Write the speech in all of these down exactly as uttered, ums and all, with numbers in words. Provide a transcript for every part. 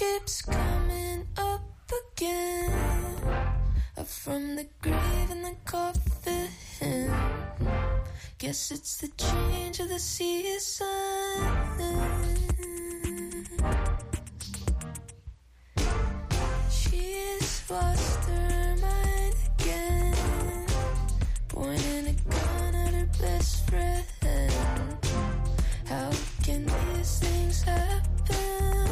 keeps coming up again, up from the grave and the coffin. Guess it's the change of the season. She's lost her mind again, pointing a gun at her best friend. How can these things happen?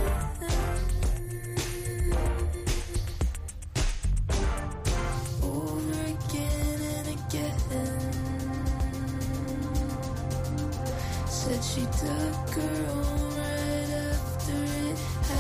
Over again and again. Said she took her own right after it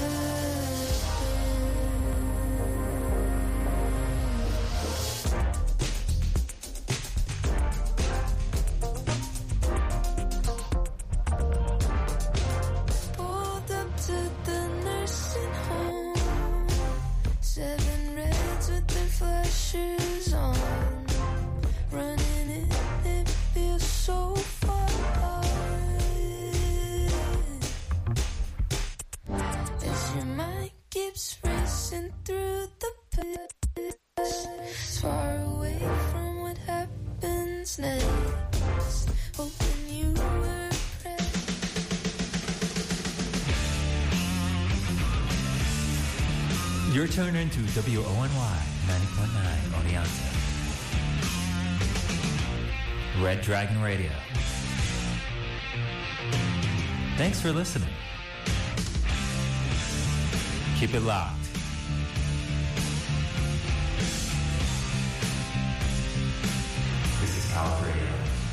pulled up to the nursing home, seven reds with their flashers on, running it, it feels so far. As your mind keeps racing through the past, far away from what happens next, hoping you were present. You're tuned into W O N Y ninety point nine Oneonta. Red Dragon Radio. Thanks for listening. Keep it locked. This is Power Radio.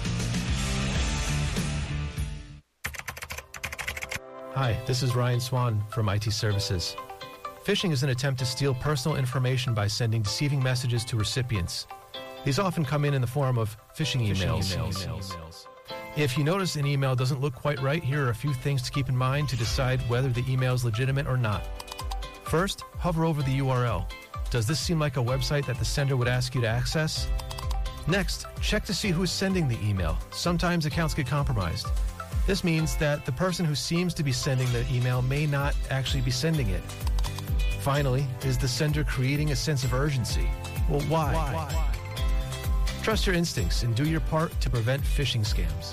Hi, this is Ryan Swan from I T Services. Phishing is an attempt to steal personal information by sending deceiving messages to recipients. These often come in in the form of phishing emails. Phishing emails. If you notice an email doesn't look quite right, here are a few things to keep in mind to decide whether the email is legitimate or not. First, hover over the U R L. Does this seem like a website that the sender would ask you to access? Next, check to see who's sending the email. Sometimes accounts get compromised. This means that the person who seems to be sending the email may not actually be sending it. Finally, is the sender creating a sense of urgency? Well, why? why? Trust your instincts and do your part to prevent phishing scams.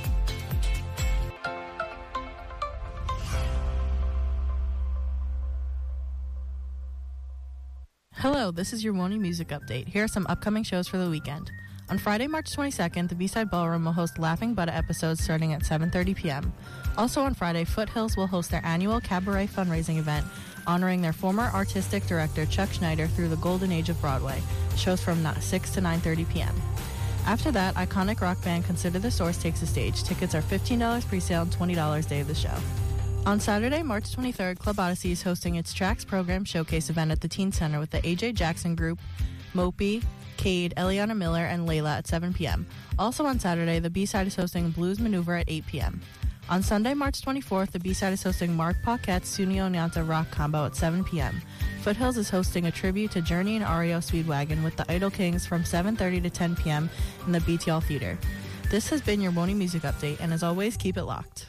Hello, this is your Wony Music Update. Here are some upcoming shows for the weekend. On Friday, March twenty-second, the B-Side Ballroom will host Laughing Buddha episodes starting at seven thirty p.m. Also on Friday, Foothills will host their annual cabaret fundraising event honoring their former artistic director Chuck Schneider through the golden age of Broadway. Shows from six to nine thirty p.m. After that, iconic rock band Consider the Source takes the stage. Tickets are fifteen dollars pre-sale and twenty dollars day of the show. On Saturday, March twenty-third, Club Odyssey is hosting its Tracks Program Showcase event at the Teen Center with the A J Jackson Group, Mopey, Cade, Eliana Miller, and Layla at seven p.m. Also on Saturday, the B-Side is hosting Blues Maneuver at eight p.m. On Sunday, March twenty-fourth, the B-Side is hosting Mark Paquette's Suni Oneonta Rock Combo at seven p.m. Foothills is hosting a tribute to Journey and R E O Speedwagon with the Idol Kings from seven thirty to ten p.m. in the B T L Theater. This has been your Wony Music Update, and as always, keep it locked.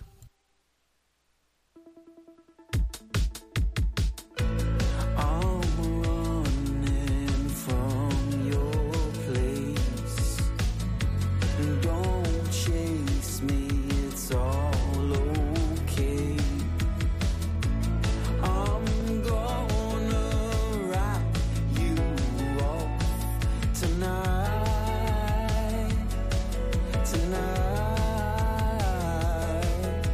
Tonight, tonight.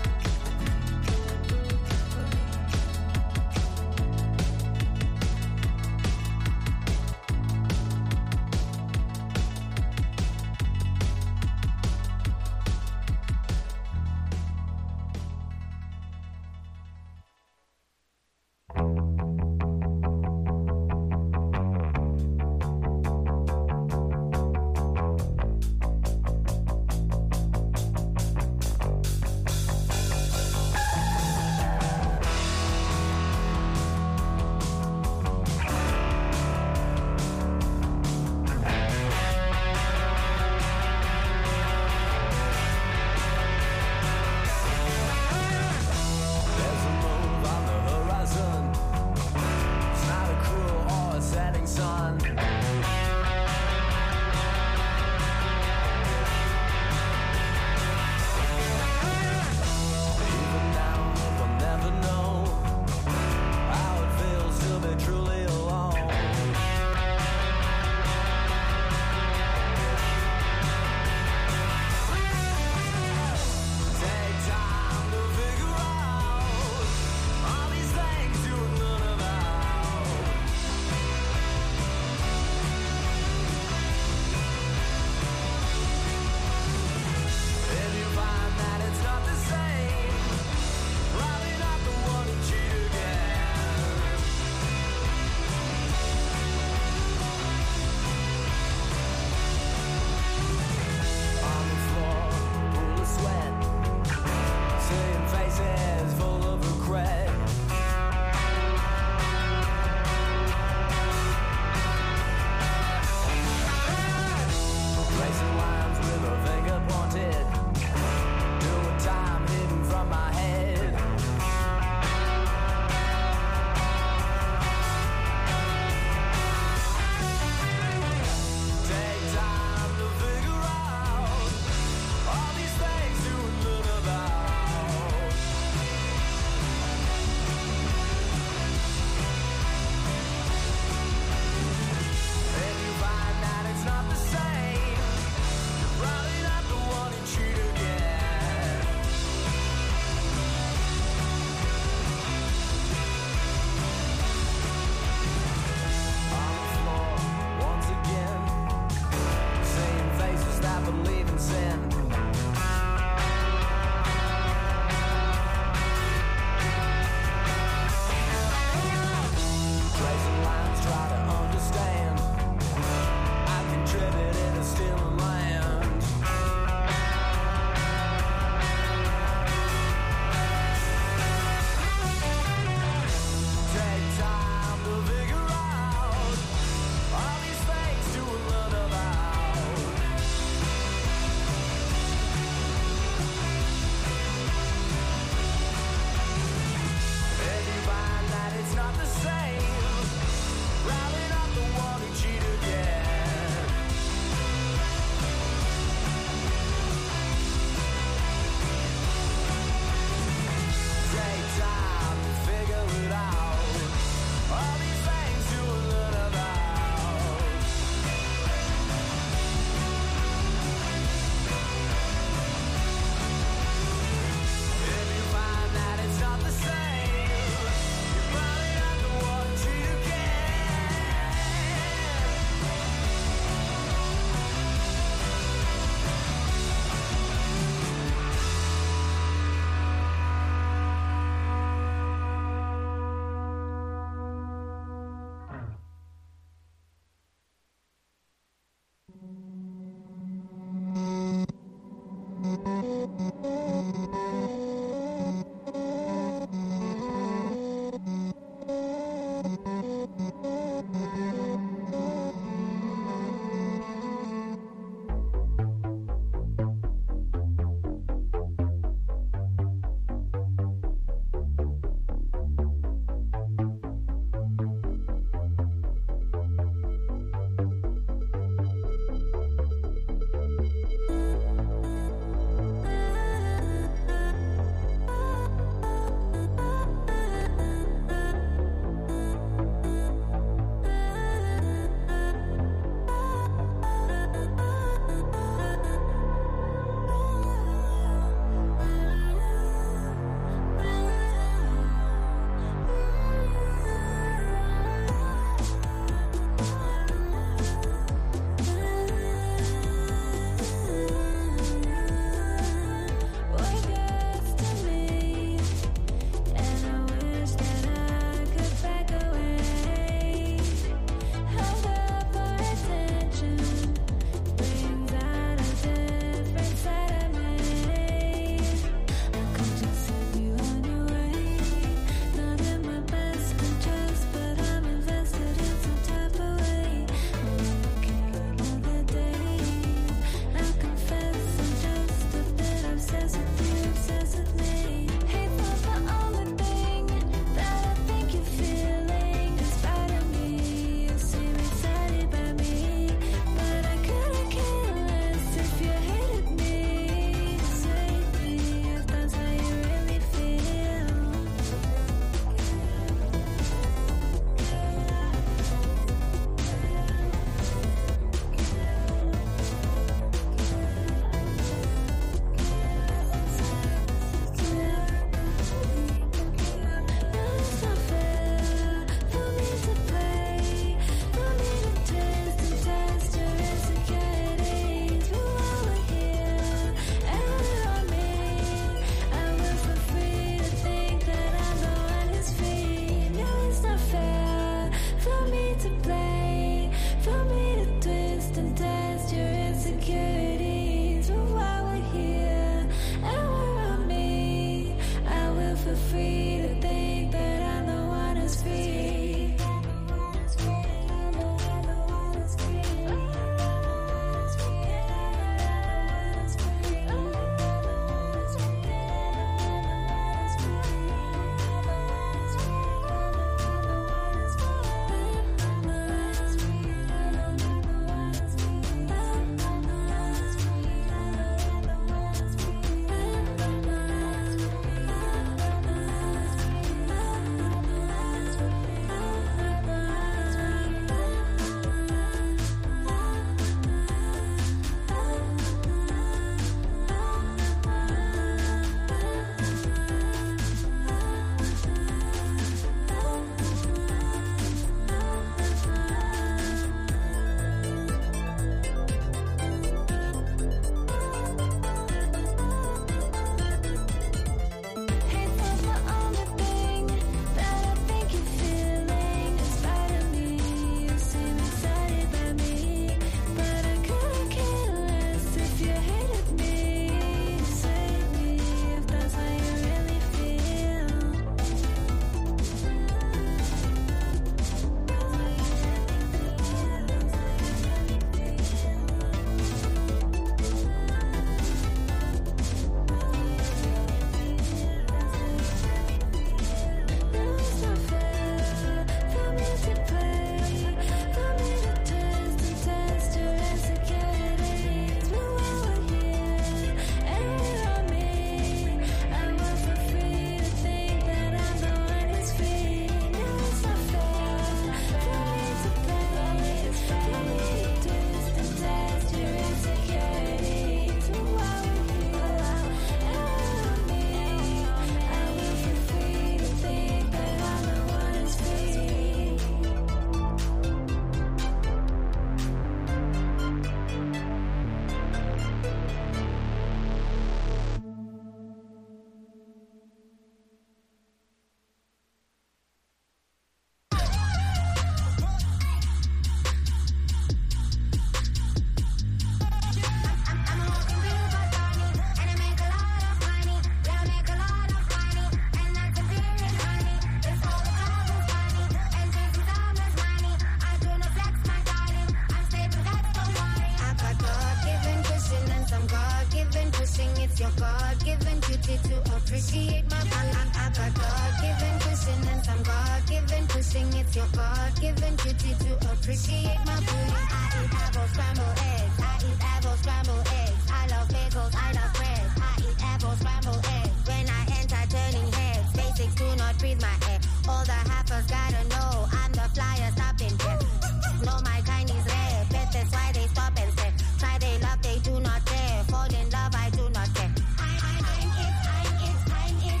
your God-given duty to appreciate my booty. I eat apple scrambled eggs. I eat apple scrambled eggs. I love bagels. I love bread. I eat apple scrambled eggs. When I enter turning heads, basics do not breathe my air. All the halfers gotta know I'm the flyer stopping there. Know my kind is rare. Bet that's why they stop and stare. Try they love, they do not dare. Fall in love, I do not care. I, I, I'm it, I'm it, I'm it.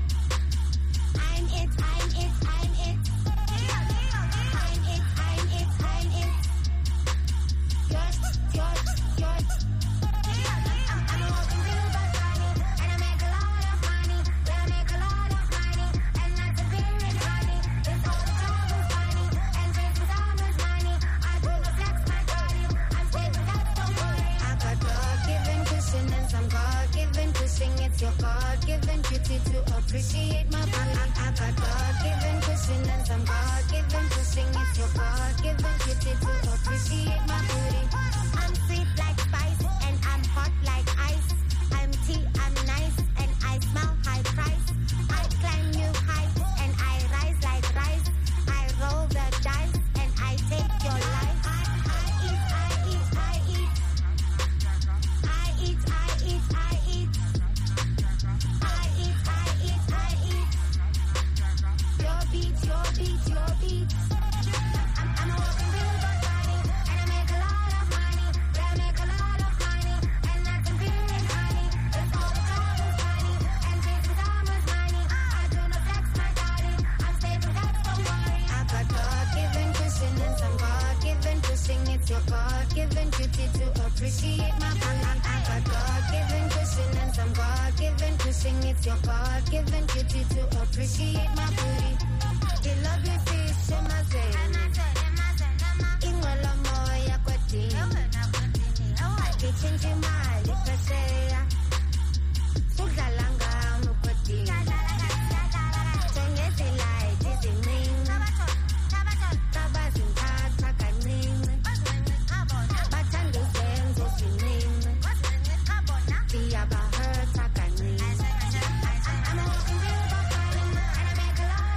I'm it, I'm it, I'm it. I'm it, I'm it, I'm it. Yours, yours, yours. I'm a walking real but funny, and I make a lot of money. Yeah, I make a lot of money, and lots of beer and honey. It's all the troubles funny, and Christmas almost money. I do not flex my body, I'm saving up, don't worry. I got God-given cushion and some God-given pushing. It's your God-given duty to appreciate my booty. I, I got God-given cushion and some God-given pushing. It's your God-given duty to appreciate my booty. I'm sweet like spice and I'm hot like ice. I'm tea, I'm nice and I smell high price. I climb new heights and I rise like rice. I roll the dice and I take your life. I, I eat, I eat, I eat. I eat, I eat, I eat. I eat, I eat, I eat. Your beat, your beat, your beat. I'm, I'm a walking real but funny, and I make a lot of money. Yeah, I make a lot of money, and lots of beer and honey. It's all the troubles funny, and Christmas almost money. I do not flex my body, I'm saving up, don't worry. I got God-given cushion and some God-given pushing. It's your God-given duty to appreciate my booty. I got God-given cushion and some God-given pushing. It's your God-given duty to appreciate my booty. You love your fish in my zay. Ingwala moya kwatini. Kichinchi mali kaseya. Udlala ngami kwatini. Jengezi light izimini. Tabazinthatha kancini. Bathanda izenzo ziningi. Siyabahurta kancini. I'm a walking real but funny, and I make a lot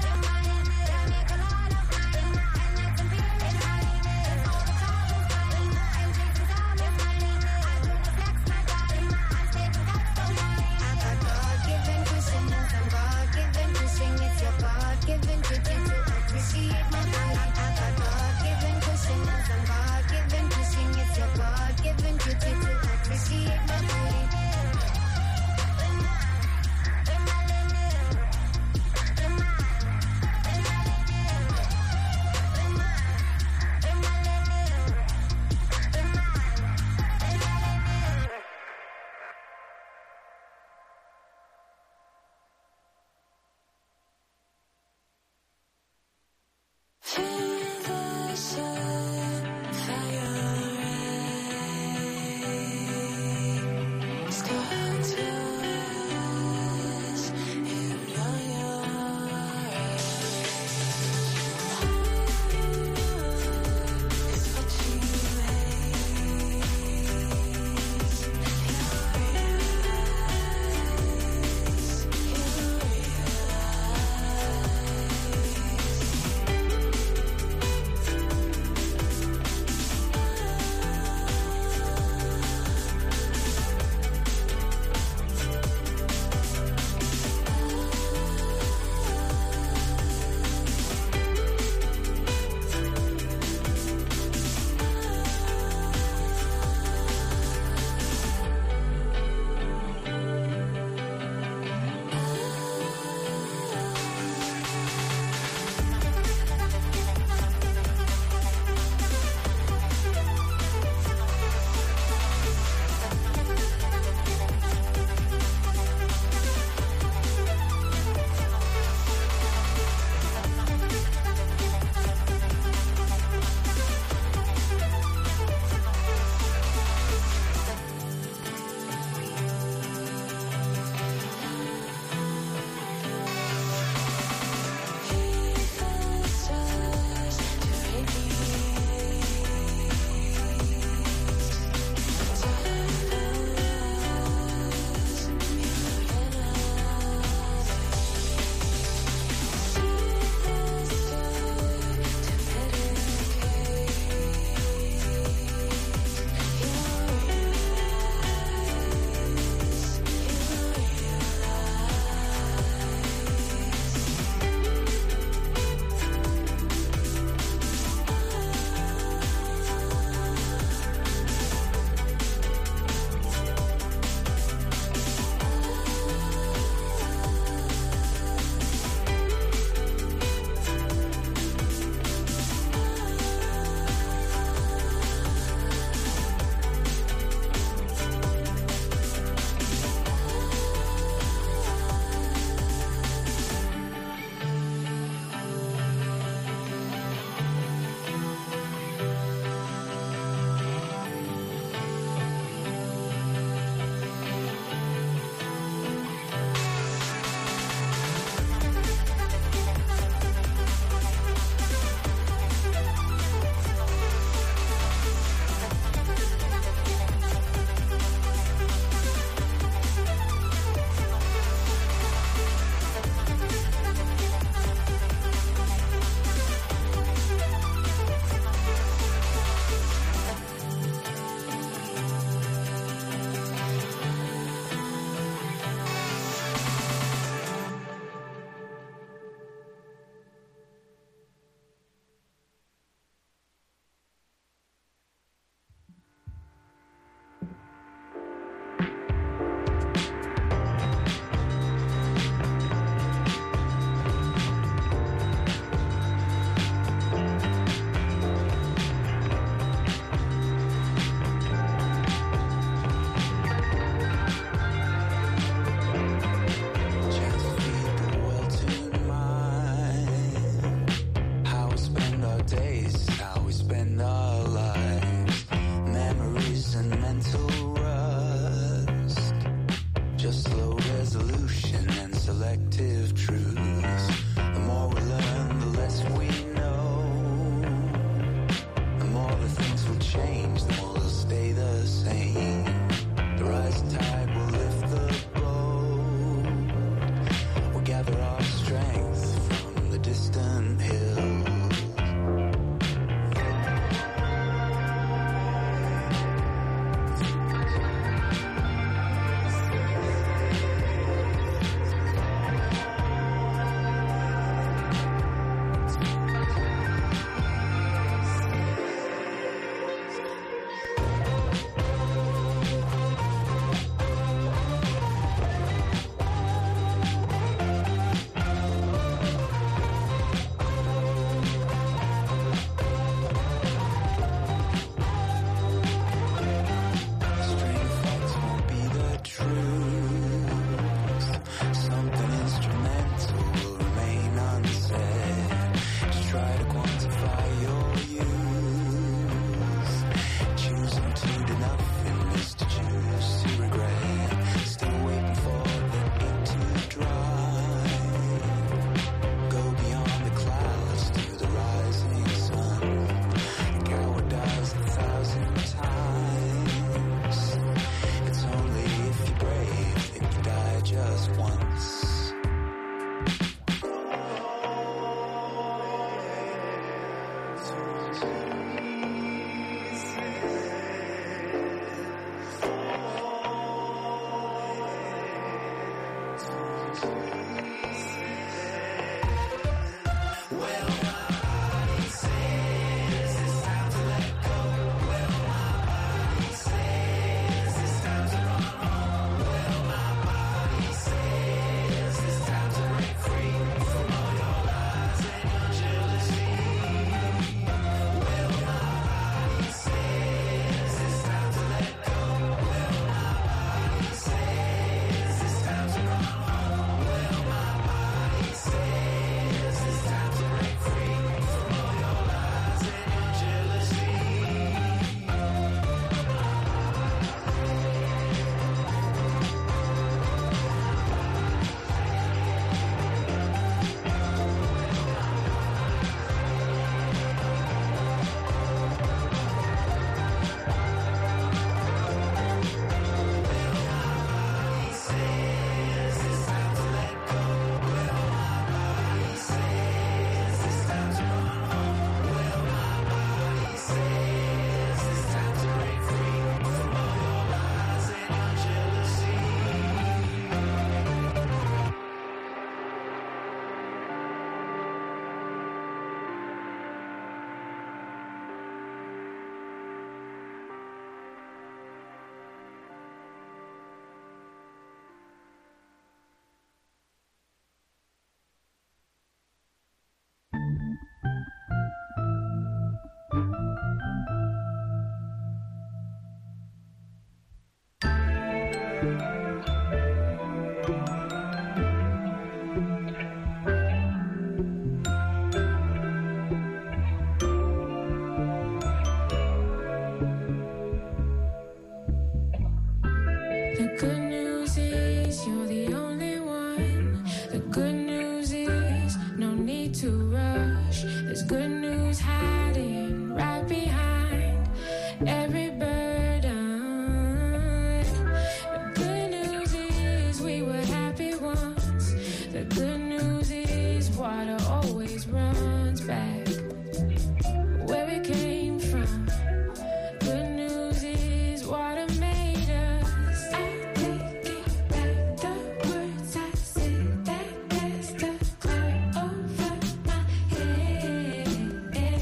The good news is you're the only one. The good news is no need to rush. There's good news hiding right behind every burden. The good news is we were happy once. The good news is water always runs back where we came from. Good news is water made us. I take it back, the words I said, that cast a cloud over my head. head.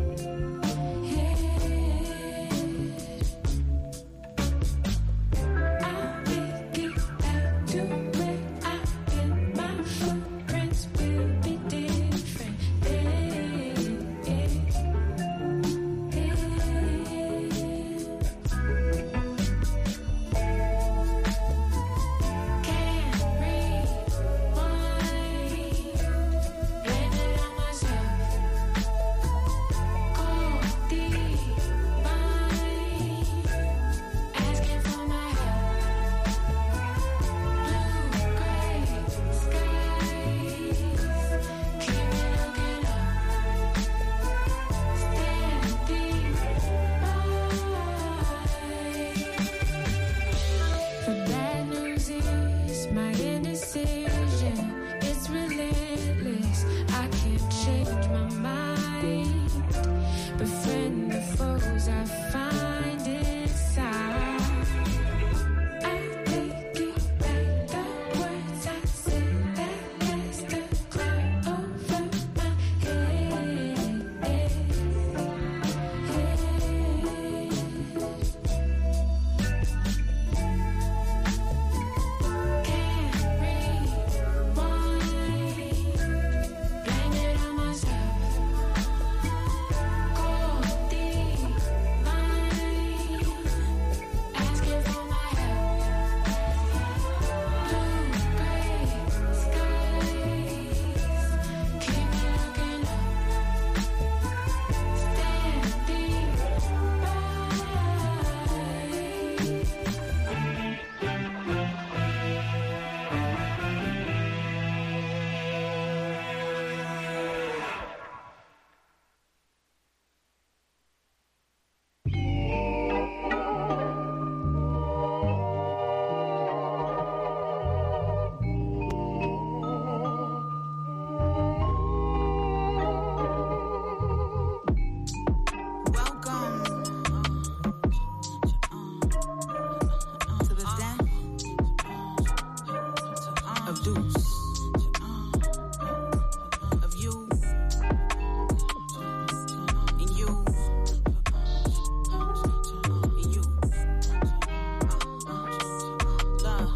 I'll make it back to where I am. My footprints will be different. Can't rewind, blame it on myself. Cold divine, asking for my help. Blue gray skies, keep me looking up. Standing by. The bad news is my indecision. It's relentless. I can't change my mind. Befriend the foes I find inside. I take it back, the words I said, that cast a cloud over my head. Can't rewind, blame it on myself. Cold divine, asking for my help. Blue gray skies, keep me looking up. Standing Welcome to the den of dupes, of you and you and you. Love.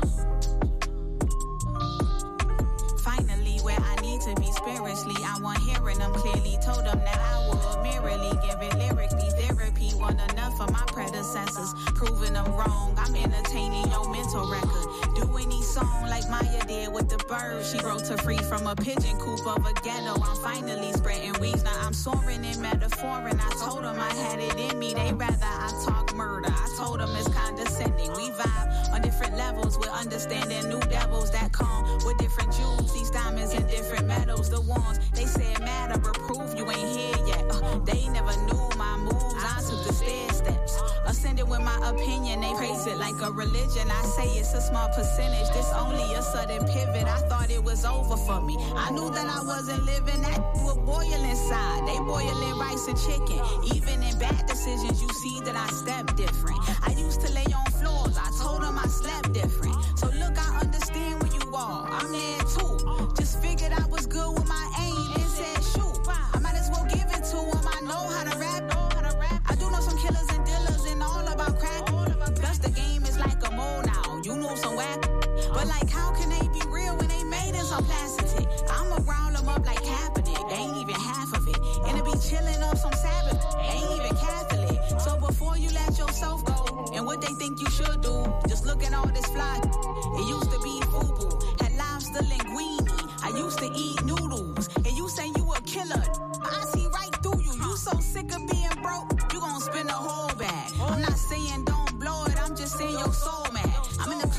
Finally, where I need to be spiritually, I want hearing them clearly. Told them that I would merely give it lyrically. Therapy wasn't enough for my predecessors, proving them wrong. I'm entertaining your mental record. Do any song like Maya did with the bird. She wrote to free from a pigeon coop of a ghetto. I'm finally spreading wings. Now I'm soaring in metaphor, and I told them I had it in me. They rather I talk murder. I told them it's condescending. We vibe on different levels with understanding new devils that come with different jewels. These diamonds and different metals. The ones they said matter, but proof you ain't here yet. Uh, they never knew my moves. I took the stair steps. Ascended with my opinion. They praise it like a religion. I say it's a small percentage. This only a sudden pivot. I thought it was over for me. I knew that I wasn't living. That would boil inside. They boiling rice and chicken. Even in bad decisions, you see that I step different. I used to lay on floors. I told them I slept different. So look, I understand where you are. I'm there too. Just figured I was good with my aim and said shoot. I might as well give it to them. I know how to rap. I do know some killers and dealers and all about crack. Plus the game is like a mole now. You know some whack. But like how can they be real when they made in some plastic? I'ma round them up like Kaepernick. They ain't even half of it. And to be chilling on some Sabbath. They ain't even Catholic. So before you let yourself go and what they think you should do, just look at all this fly. It used to be FUBU. Had lobster linguine. I used to eat noodles. And you say you a killer. I see right through you. You so sick of being broke, you gon' spend a whole bag. I'm not saying don't blow it, I'm just saying your soul mad. I'm in the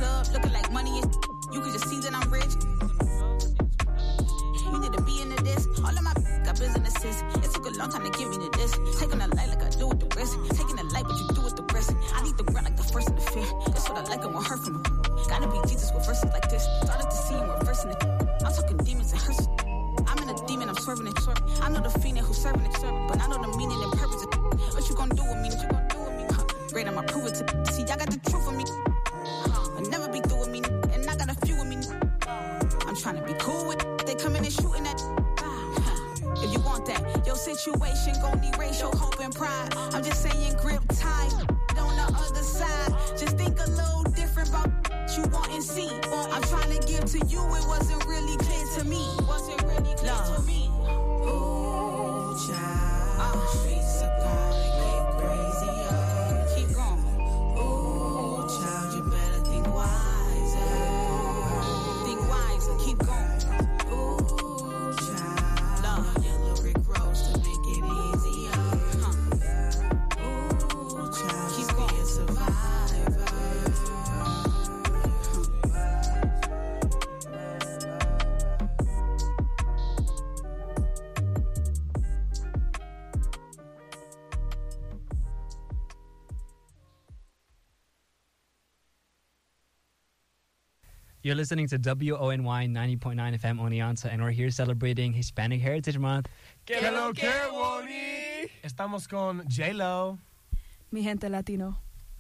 great, I'ma prove it to see. I got the truth of me. I'll never be through with me, and I got a few of me. I'm trying to be cool with they coming and shooting at. If you want that, your situation gon' erase your hope and pride. I'm just saying, grip tight on the other side. Just think a little different about what you want and see. I'm trying to give to you, it wasn't really clear to me. Wasn't really clear Love. to me. Ooh, child. Uh, streets are gonna get crazier. Keep going. Ooh, child, you better think wiser. Think wiser. Keep going. Ooh, child. Love. Yellow brick roads to make it easier. Huh. Ooh, child, keep being a survivor. You're listening to W O N Y ninety point nine F M Oneonta, and we're here celebrating Hispanic Heritage Month. ¿Qué lo que, Woni? Estamos con J-Lo. Mi gente latino.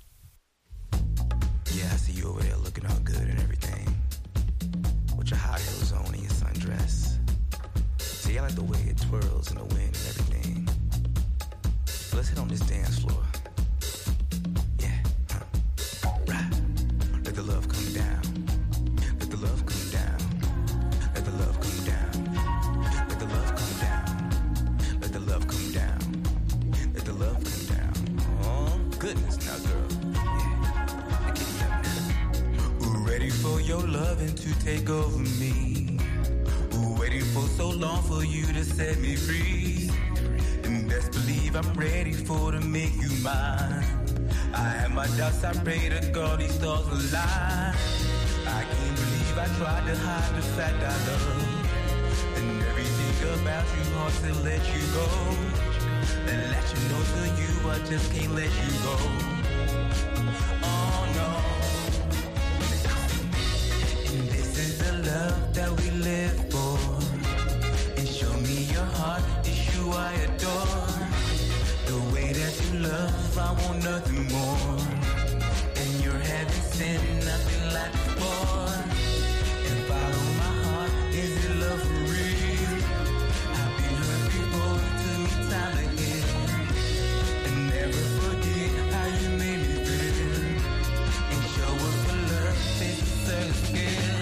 Yeah, I see you over there looking all good and everything. With your high heels on and your sundress. See, I like the way it twirls in the wind and everything. So let's hit on this dance floor. Yeah, huh. Right. Let the love come down. Let the love come down. Let the love come down. Let the love come down. Let the love come down. Let the love come down. Oh, goodness now, girl. Yeah, I get it up now. Ready for your loving to take over me. Waiting for so long for you to set me free. And best believe I'm ready for to make you mine. I have my doubts, I pray to God these stars align. I can't believe I tried to hide the fact I love. And everything about you hard to let you go. And let you know to you I just can't let you go. Oh no. And this is the love that we live for. And show me your heart, it's you I adore. The way that you love, I want nothing more. And you're heaven sent, nothing like before. And follow my heart, is it love for real? I've been hurt before, took me time to heal. And never forget how you made me feel. And show up for love, take a certain skill.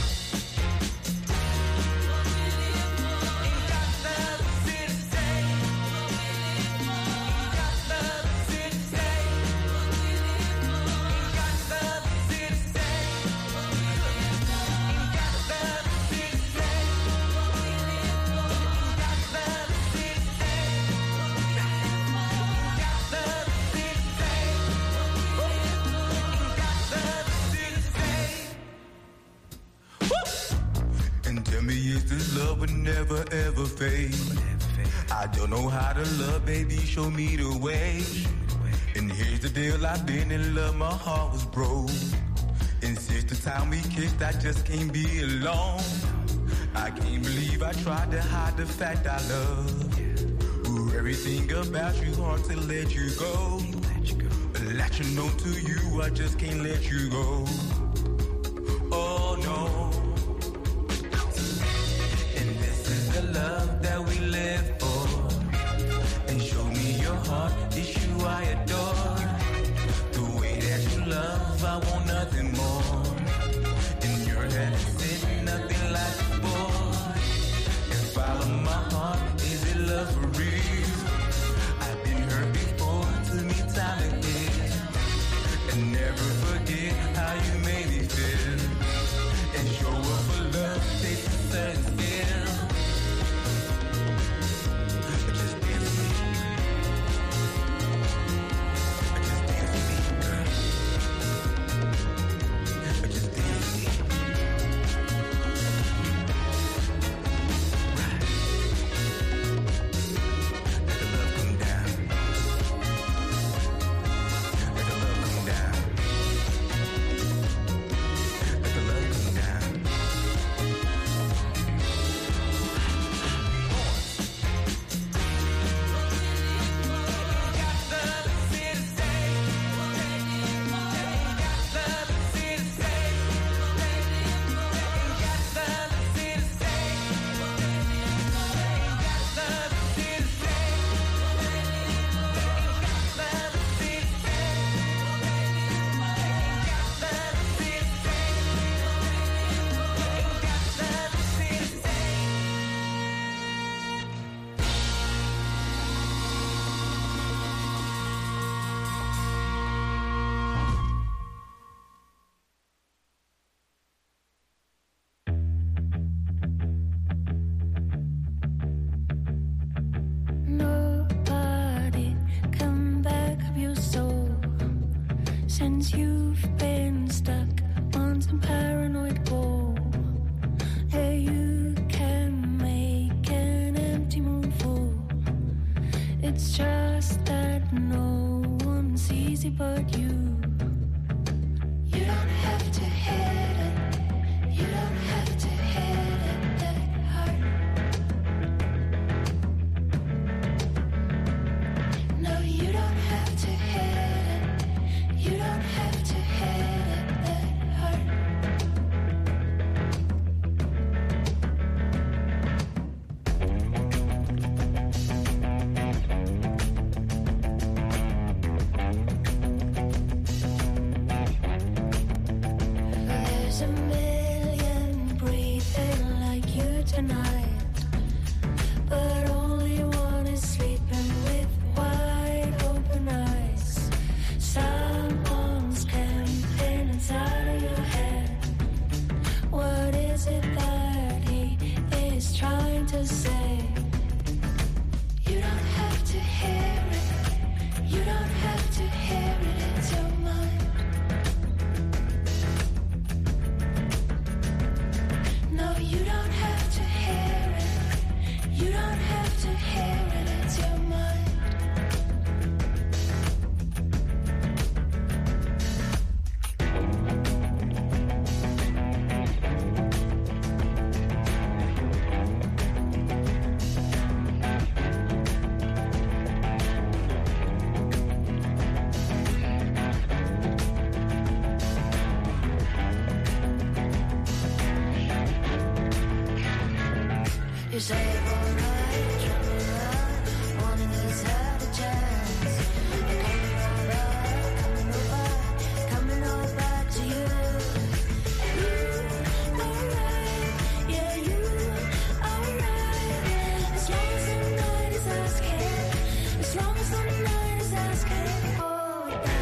Love would never ever fade. I don't know how to love, baby, show me the way. And here's the deal, I've been in love, my heart was broke. And since the time we kissed, I just can't be alone. I can't believe I tried to hide the fact I love. Ooh, everything about you hard to let you go. Let you know to you, I just can't let you go. Oh no. The love that we live for. And show me your heart, it's you I adore. The way that you love, I want nothing more. In your head, sitting nothing like before. And follow my heart, is it love for real? I've been hurt before, took me time to heal. And never forget how you made me feel. And show up for love, take a certain skill. since you've been stuck on some paranoid goal. Hey, you can make an empty moon full. It's just that no one sees it but you. You don't have to hit it. You don't have to hit it that hard. No, you don't have to hit it. You don't have to hit it that hard. There's a million breathing like you tonight, but only one is sleeping with wide open eyes. Someone's camping inside of your head. What is it that he is trying to say? You don't have to hear it. You don't have to hear it. It's your mind. No, you don't have to hear it. You don't have to hear it. It's your mind. You say alright, trouble right, wanting is had a chance. You're coming over, coming over, coming all back to you. You alright, yeah, you alright. As long as the night is asking, as long as the night is asking, oh yeah.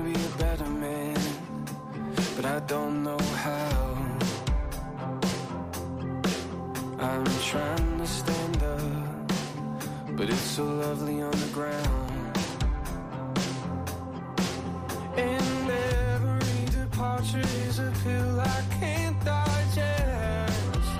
be a better man, but I don't know how. I'm trying to stand up, but it's so lovely on the ground. And every departure is a pill I can't digest.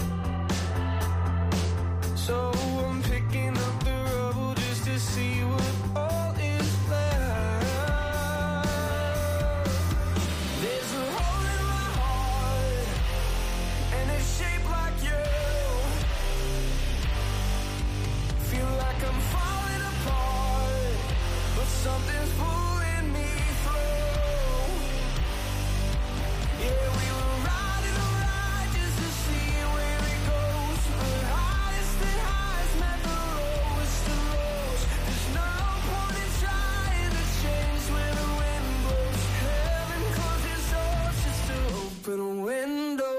So I'm picking up the rubble just to see what all is left. There's a hole in my heart, and it's shaped like you. Feel like I'm falling apart, but something's pulling me through. Yeah, we were riding a ride just to see where it goes. The highest and highs met the lowest of lows. There's no point in trying to change where the wind blows. Heaven closes doors just to open a window.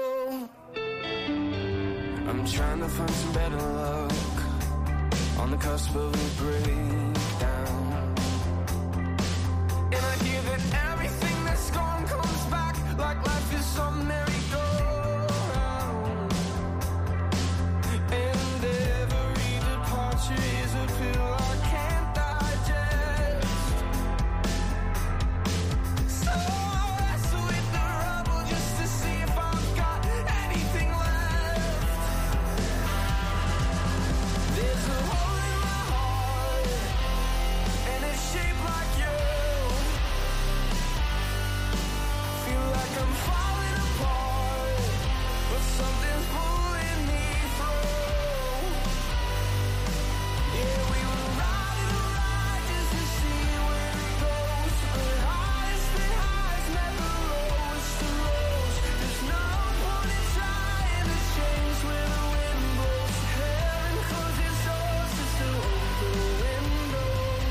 I'm trying to find some better luck on the cusp of a breakdown. And I hear that everything that's gone comes back, like life is some merry-go-round. And every departure is a pill I can't digest. So I wrestle with the rubble just to see if I've got anything left. There's a hole in my heart, and it's shaped like you. Feel like I'm falling apart, but something's pulling me through. Yeah, we were riding a ride just to see where it goes. The highest and highs met the lowest of lows. There's no point in trying to change where the wind blows. Heaven closes doors just to open a window.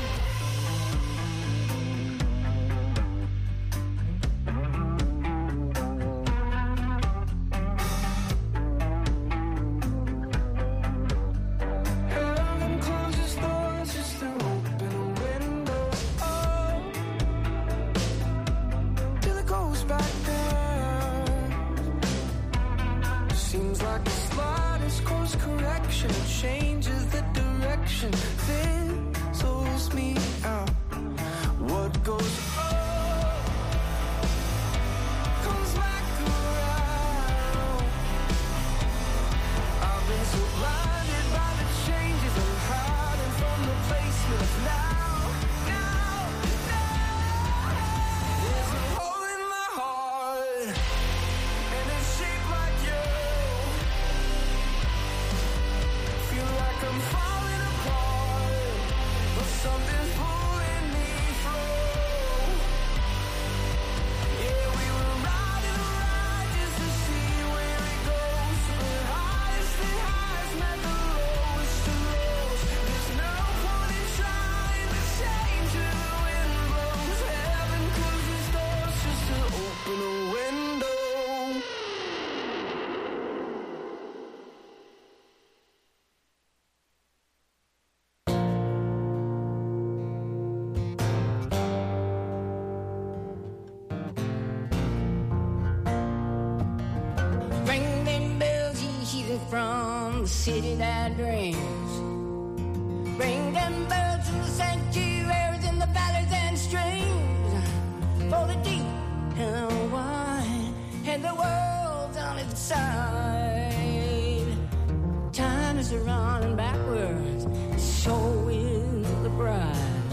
Heaven closes doors just to open a window. Oh, till it goes back down. Seems like the slightest course correction changes the direction, fizzles me out. What goes up comes back around. I've been so blinded by the changes I'm hiding from the placement of now, now, now. There's a hole in my heart, and it's shaped like you. Feel like I'm falling apart, but something's pulling me through. Yeah, we were riding a ride just to see where it goes. The highest and highs met the lowest of lows. There's no point in trying to change where the wind blows. Heaven closes doors just to open a window. Ring them bells, ye heathen from the city that dreams. Ring them bells in the sanctuaries, in the valleys and streams. For the deep and the wide, and the world's on its side. Time is running backwards, so is the bride.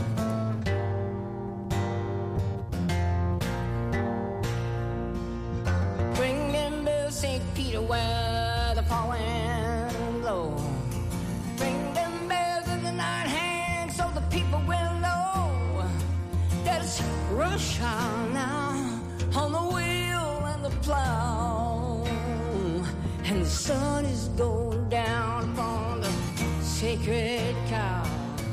Ring them bells, Saint Peter, where the fall wind blow. Ring them bells in the nine hands, so the people will know. Let's rush on now on the wheel and the plow. And the sun is going down upon the sacred cow.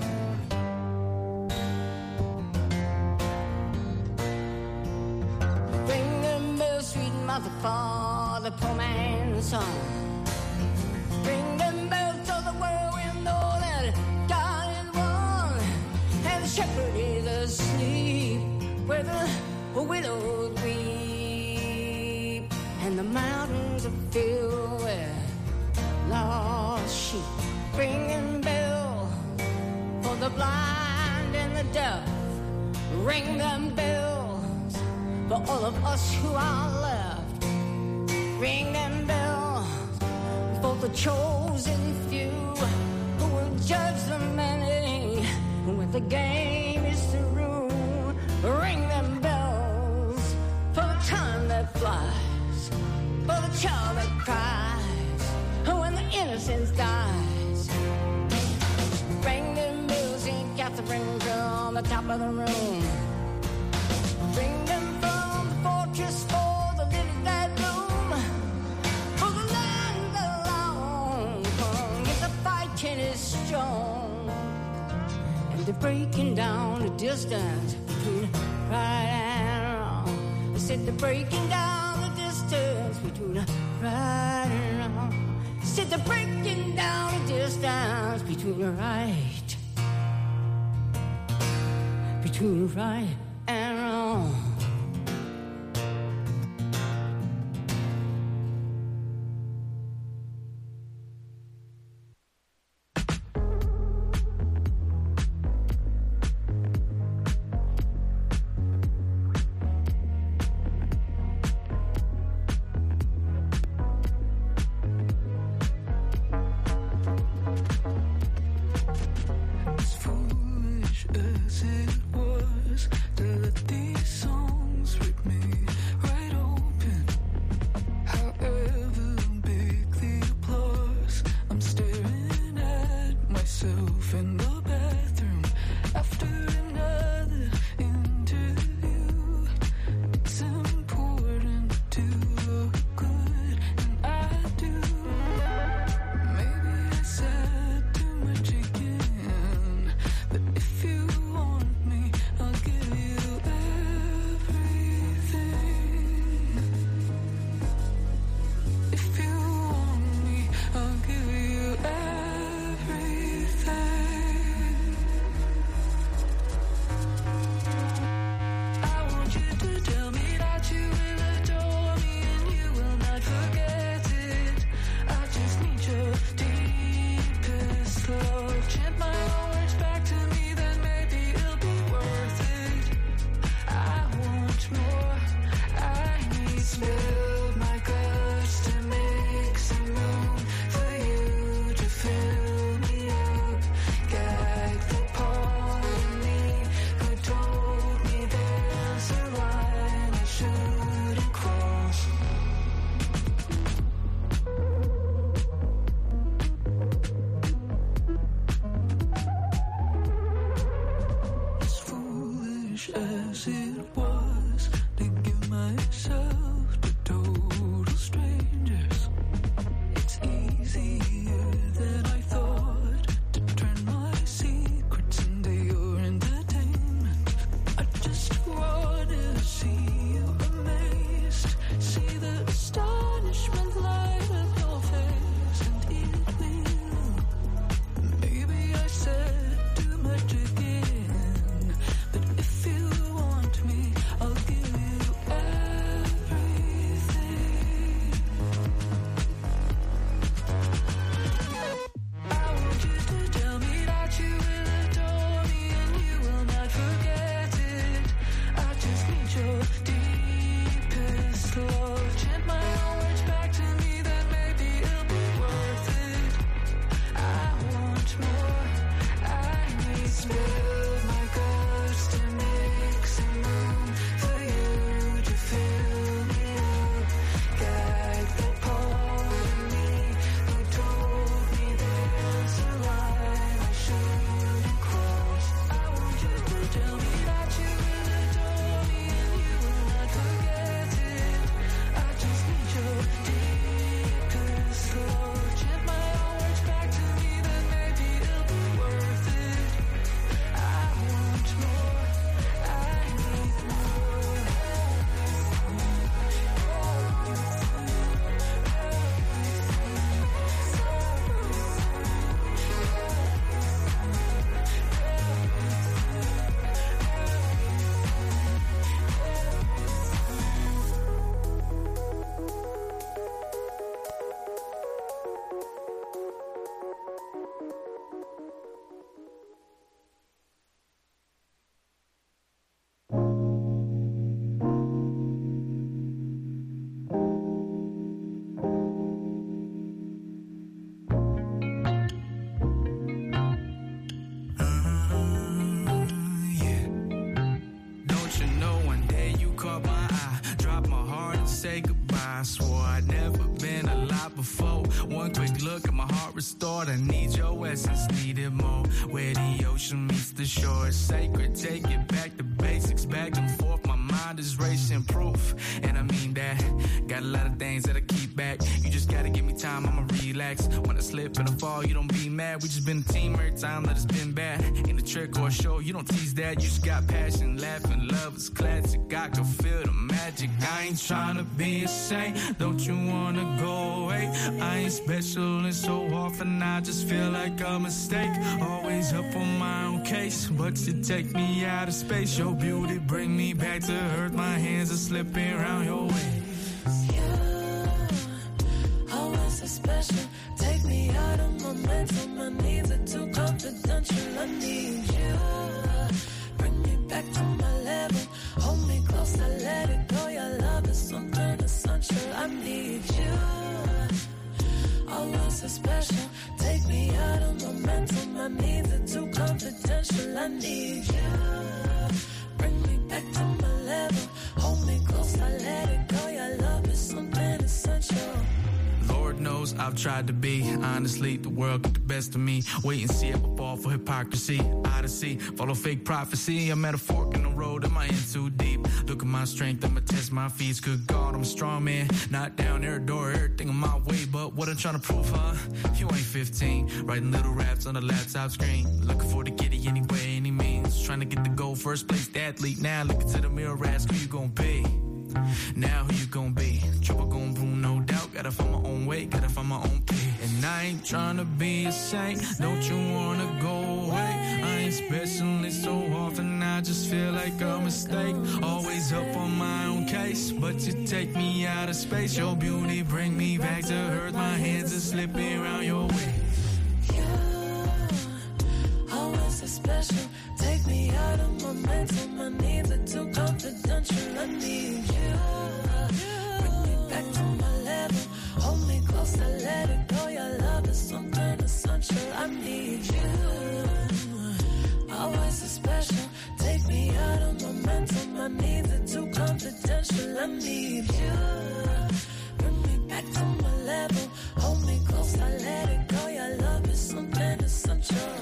Ring them bells, sweet mother, for the poor man's son. Ring them bells so the world will know that God is one, and the shepherd is asleep where the willows weep, and the mountains are filled with lost sheep. Ringing bell for the blind and the deaf. Ring them bells for all of us who are left. Ring them bells for the chosen few who will judge the many when the game is through. Ring them bells for the time that flies, for the child that cries when the innocence dies. Ring them bells, Saint Catherine girl on the top of the room. Ring them from the fortress for the lilies that bloom, for the land that long hung if the fighting is strong, and they're breaking down the distance between right and wrong. I said they're breaking down the distance between right and wrong. I said they're breaking down the distance between right, between right and wrong. As foolish as it was to let these songs rip me right open. However big the applause, I'm staring at myself in the bathroom after another interview. It's important to look good, and I do. Maybe I said too much again, but if you want me, I'll give you everything. If you want me, I'll give you everything. I want you to tell me that you will adore me and you will not forget it. I just need your deepest love. Chant my own words back to me, then maybe it'll be worth it. I want more. I need spilled my guts to make say goodbye. I swore I'd never been alive before. One quick look and my heart restored. I need your essence, needed more. Where the ocean meets the shore, it's sacred. Take it back to basics, back and forth. My mind is racing proof, and I mean that. Got a lot of things that I keep back. You just gotta give me time, I'ma relax. When I slip and I fall, you don't be mad. We just been a team every time that it's been bad. In a trick or a show, you don't tease that. You just got passion, laughing, love is classic. I can feel the magic. I ain't tryna be a saint. Don't you wanna go away? I ain't special and so often I just feel like a mistake. Always up on my own case, but you take me out of space. Your beauty bring me back to earth. My hands are slipping around your waist. Always so special. Take me out of my mental. My needs are too confidential. I need you. Bring me back to my level. Hold me close, I let it go. Your love is something essential. I need you. Always so special. Take me out of my mental. My needs are too confidential. I need you. Bring me back to my level. Hold me close, I let it go. Your love is something essential. Lord knows I've tried to be. Honestly, the world get the best of me. Wait and see, I will fall for hypocrisy. Odyssey, follow fake prophecy. I'm at a fork in the road, am I in too deep? Look at my strength, I'ma test my feet. Good God, I'm a strong man. Not down, every door, everything on my way. But what I'm trying to prove, huh? You ain't fifteen. Writing little raps on the laptop screen. Looking for the kitty any way, any means. Trying to get the goal, first place the athlete. Now look into the mirror, ask who you gonna be. Now who you gonna be? Trouble gon' brew, no doubt. Gotta find my own way, gotta find my own pace. And I ain't tryna be a saint. Don't you wanna go away? I ain't special, it's so often I just feel like a mistake. Always up on my own case, but you take me out of space. Your beauty bring me back to earth. My hands are slipping around your waist. You, always so special. Take me out of my mental. My needs are too confidential. I need you. Bring me back to my level. Hold me close, I let it go. Your love is something essential. I need you. Always so special. Take me out of my mental. My needs are too confidential. I need you. Bring me back to my level. Hold me close, I let it go. Your love is something essential.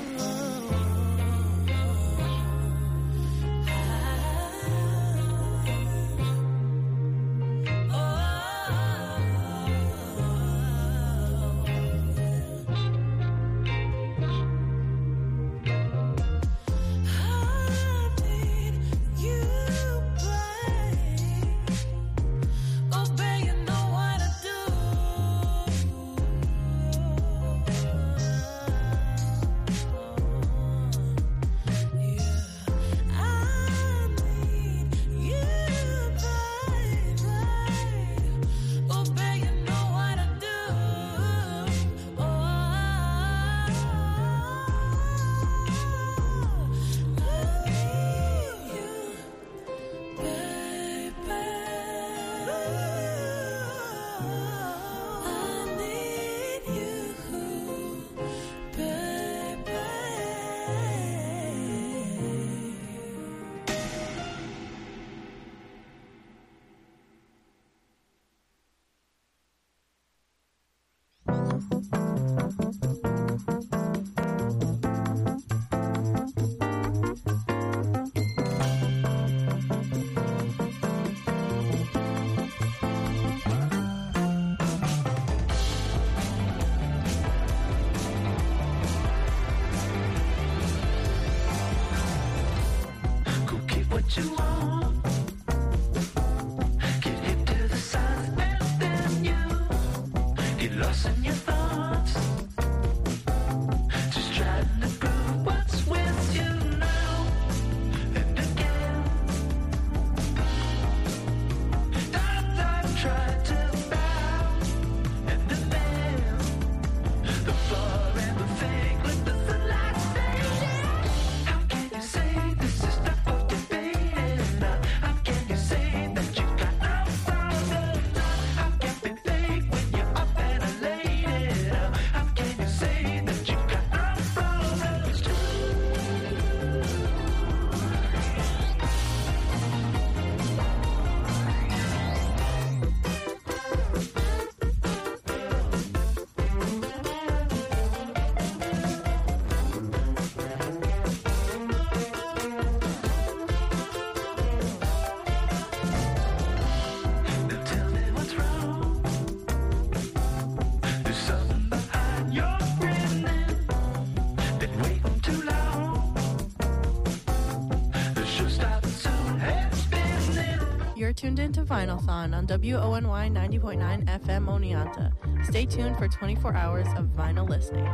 tuned in to Vinylthon on W O N Y ninety point nine F M Oneonta. Stay tuned for twenty-four hours of vinyl listening.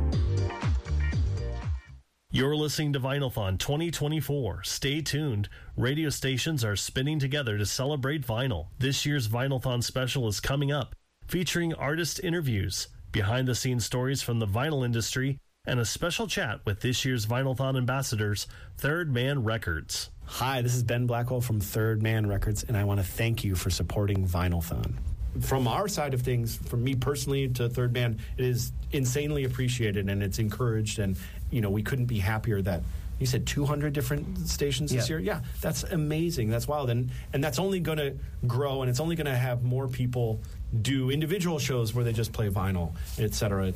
You're listening to Vinylthon twenty twenty-four. Stay tuned. Radio stations are spinning together to celebrate vinyl. This year's Vinylthon special is coming up, featuring artist interviews, behind-the-scenes stories from the vinyl industry, and a special chat with this year's Vinylthon ambassadors, Third Man Records. Hi, this is Ben Blackwell from Third Man Records, and I want to thank you for supporting Vinylthon. From our side of things, from me personally to Third Man, it is insanely appreciated and it's encouraged, and you know, we couldn't be happier that you said two hundred different stations this Yeah. year. Yeah, that's amazing. That's wild, and and that's only going to grow, and it's only going to have more people do individual shows where they just play vinyl, et cetera.